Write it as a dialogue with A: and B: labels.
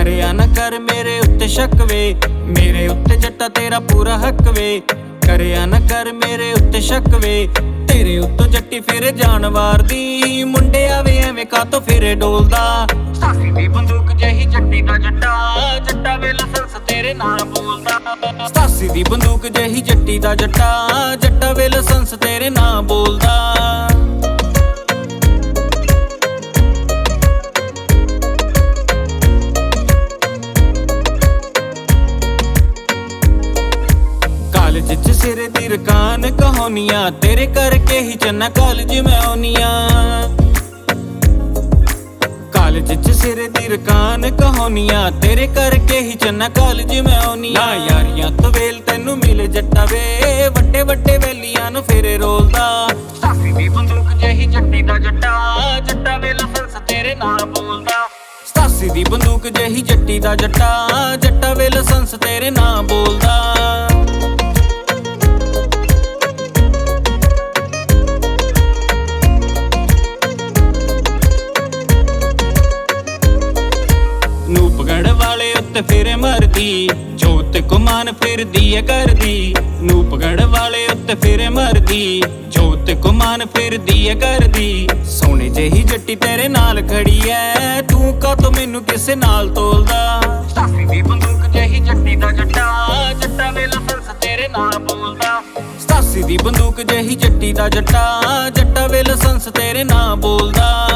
A: ਕਰਿਆ ਨਾ ਕਰ ਮੇਰੇ ਉੱਤੇ ਸ਼ੱਕ ਵੇ, ਮੇਰੇ ਉੱਤੇ ਜੱਟਾ ਤੇਰਾ ਪੂਰਾ ਹੱਕ ਵੇ। ਕਰਿਆ ਨਾ ਕਰ ਮੇਰੇ ਉੱਤੇ ਸ਼ੱਕ ਵੇ, ਤੇਰੇ ਉੱਤੋਂ ਜੱਟੀ ਫਿਰੇ ਜਾਨਵਾਰ ਦੀ। ਮੁੰਡਿਆ ਵੇ ਐਵੇਂ ਕਾਤੋਂ ਫਿਰੇ ਡੋਲਦਾ, ਸਾਸੀ ਦੀ ਬੰਦੂਕ ਜਿਹੀ ਜੱਟੀ ਦਾ ਜੱਟਾ, ਜੱਟਾ ਵੇ ਲਾਇਸੈਂਸ ਤੇਰੇ ਨਾਂ ਬੋਲਦਾ। ਸਾਸੀ ਦੀ ਬੰਦੂਕ ਜਿਹੀ ਜੱਟੀ ਦਾ ਜੱਟਾ, ਜੱਟਾ ਵੇ ਲਾਇਸੈਂਸ ਤੇਰੇ ਨਾਂ ਬੋਲਦਾ। ਕਾਲਜ ਚ ਸਿਰੇ ਦੀ ਰਕਾਨ ਕਹਾਣੀਆਂ, ਤੇਰੇ ਕਰਕੇ ਹੀ ਚੰਨਾ ਕਾਲਜ ਮੈਂ ਆਉਣੀਆਂ। ਕਾਲਜ ਚ ਸਿਰੇ ਦੀ ਰਕਾਨ ਕਹਾਣੀਆਂ, ਤੇਰੇ ਕਰਕੇ ਹੀ ਚੰਨਾ ਕਾਲਜ ਮੈਂ ਆਉਣੀਆਂ। ਯਾਰੀਆਂ ਤੋਂ ਵੇਲ ਤੈਨੂੰ ਮਿਲੇ ਜੱਟਾ ਵੇ, ਵੱਡੇ ਵੱਡੇ ਵੈਲੀਆਂ ਨੂੰ ਫੇਰੇ ਰੋਲਦਾ। ਸਾਸੀ ਦੀ ਬੰਦੂਕ ਜਿਹੀ ਜੱਟੀ ਦਾ ਜੱਟਾ, ਜੱਟਾ ਵੇ ਲਾਇਸੈਂਸ ਤੇਰੇ ਨਾਂ ਬੋਲਦਾ। ਸਾਸੀ ਦੀ ਬੰਦੂਕ ਜਿਹੀ ਜੱਟੀ ਦਾ ਜੱਟਾ, ਜੱਟਾ ਵੇ ਲਾਇਸੈਂਸ ਤੇਰੇ ਨਾਂ ਬੋਲਦਾ। ਨੂਪਗੜ੍ਹ ਵਾਲੇ ਉੱਤੇ ਫਿਰੇ ਮਰਦੀ, ਜੋਤ ਕੁਮਾਨ ਫਿਰਦੀ ਏ ਕਰਦੀ। ਨੂਪਗੜ੍ਹ ਵਾਲੇ ਉੱਤੇ ਫਿਰੇ ਮਰਦੀ, ਜੋਤ ਕੁਮਾਨ ਫਿਰਦੀ ਏ ਕਰਦੀ। ਸੋਹਣੀ ਜਿਹੀ ਜੱਟੀ ਤੇਰੇ ਨਾਲ ਖੜੀ ਐ, ਤੂੰ ਕਾਤੋਂ ਮੈਨੂੰ ਕਿਸੇ ਨਾਲ ਤੋਲਦਾ। ਸਾਸੀ ਦੀ ਬੰਦੂਕ ਜਿਹੀ ਜੱਟੀ ਦਾ ਜੱਟਾ, ਜੱਟਾ ਵੇ ਲਾਇਸੈਂਸ ਤੇਰੇ ਨਾਲ ਬੋਲਦਾ। ਸਾਸੀ ਦੀ ਬੰਦੂਕ ਜਿਹੀ ਜੱਟੀ ਦਾ ਜੱਟਾ, ਜੱਟਾ ਵੇ ਲਾਇਸੈਂਸ ਤੇਰੇ ਨਾਲ ਬੋਲਦਾ।